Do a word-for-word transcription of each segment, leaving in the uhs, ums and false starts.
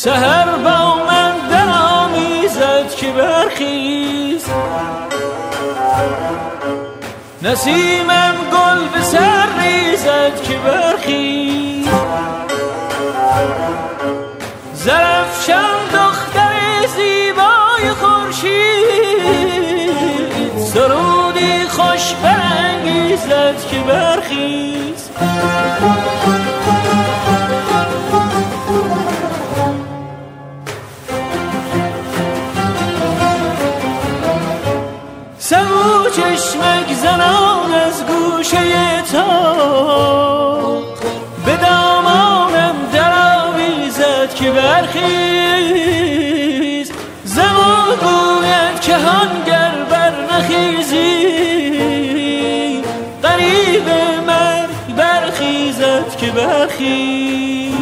سحر با من درآمیزد که برخیز، نسیمم گل به سر ریزد که برخیز. زرفشان دختر زیبای خورشید، سرودی خوش برانگیزد که برخیز. سبو چشمک زنان از گوشه تا، به دامانم درآویزد که برخیز. زمان گوید که هنگر بر نخیزی، قریب مرگ برخیزد که برخیز.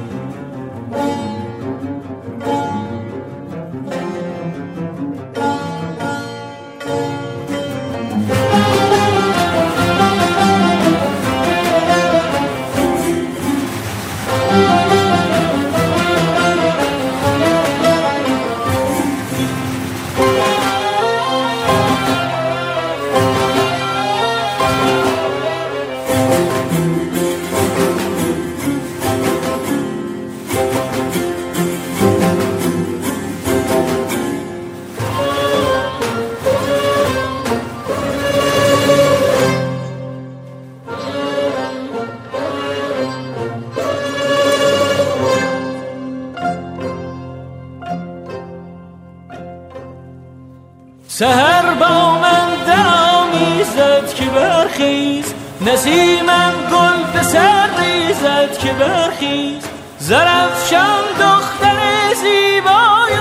سحر با من درآمیزد که برخیز، نسیمم گل به سر ریزد که برخیز. زرفشان دختر زیبای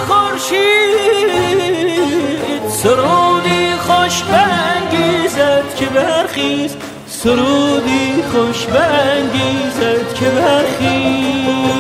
خورشید، سرودی خوش برانگیزد که برخیز. سرودی خوش برانگیزد که برخیز.